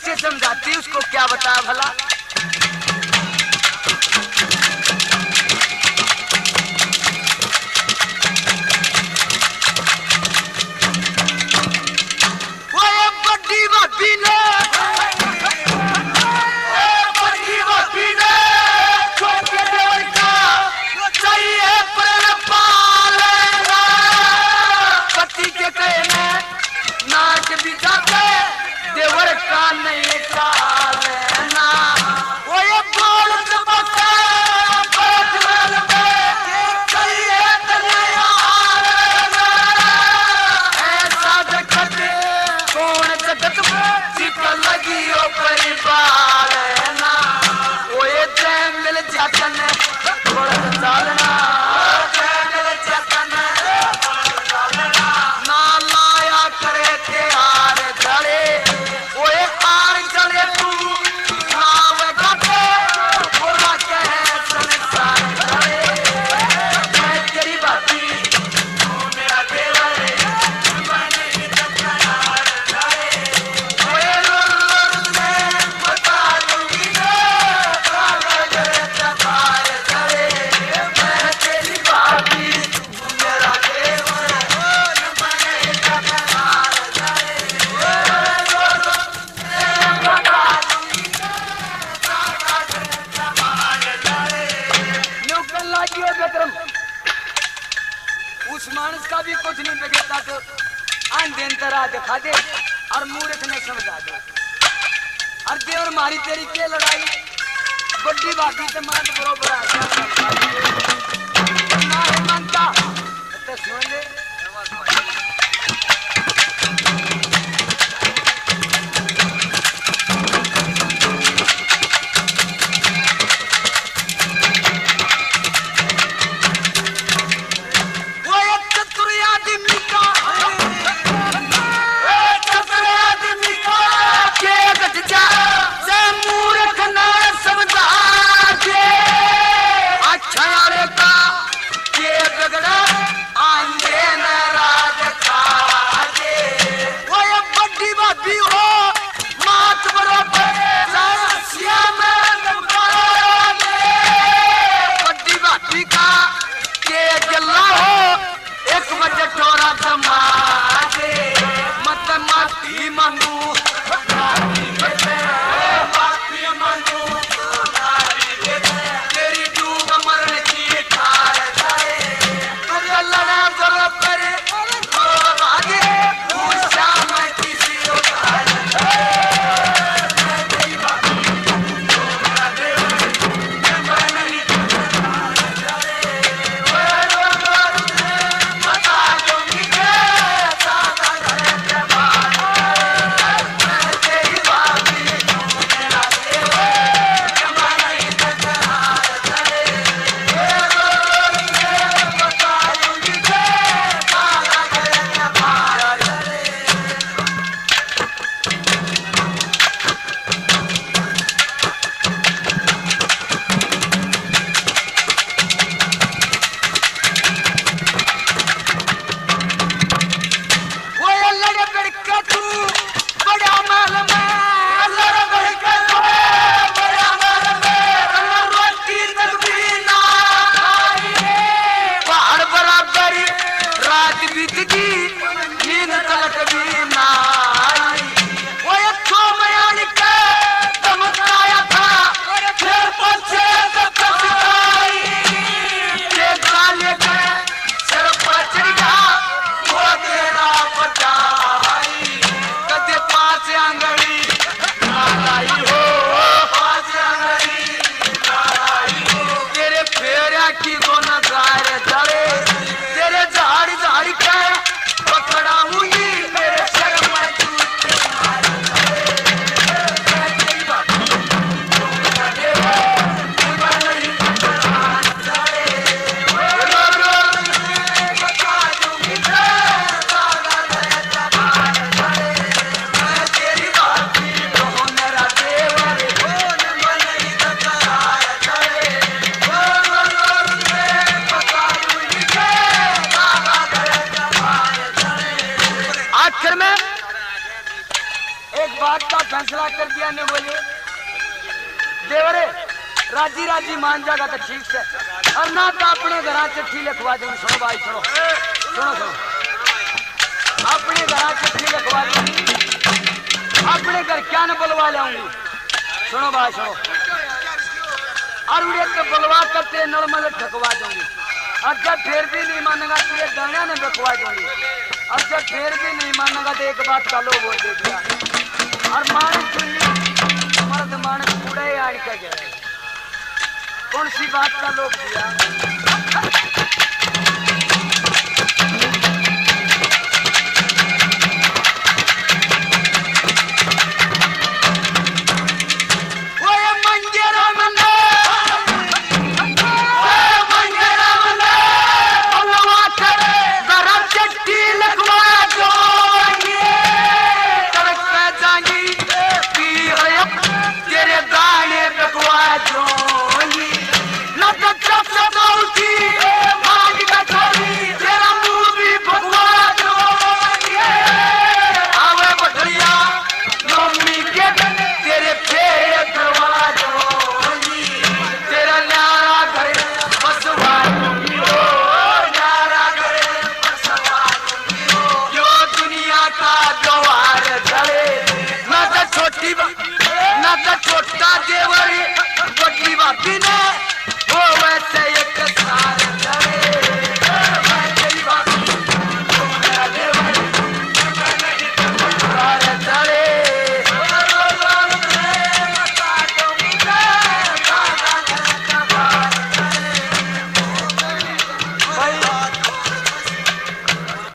कैसे समझाती उसको क्या बता भला। वो बड़ी भाभी ने देवर का नहीं लेना वो ये बोल ऐसा जगत कौन जगत लगी हो परिवार ना वो ये मिल जातन थोड़ा चालना ना लाया करे के हार धड़े उस मानस का भी कुछ नहीं बिगड़ता तो आंधेन तरह दिखा दे और मूर्ख ने समझा दे और देवर मारी तेरी के लड़ाई बड़ी बाकी से मान बरोबर ना है मानता तो सुन ले का के गगड़ा बात का फैसला कर दिया ने बोले देवरे राजी राजी मान जाएगा तो ठीक से और ना तो अपने घर चिट्ठी लिखवा दूंगी। सुनो भाई सुनो सुनो सुनो अपने घर चिट्ठी लिखवा दूंगी अपने घर क्या न बुलवा लाऊंगी। सुनो भाई सुनो और उड़े के बुलवा करते नॉर्मल ठकवा दूंगी और जब फिर भी नहीं मानेगा तो ये दाना ने बिकवा दूंगी और जब फिर भी नहीं मानेगा तो एक बात का लो बोल दे दिया और मानस चुनी मर्द मानस कूड़े आड़ के गए कौन सी बात का लोग दिया छोटा देवर बड़ी बात ना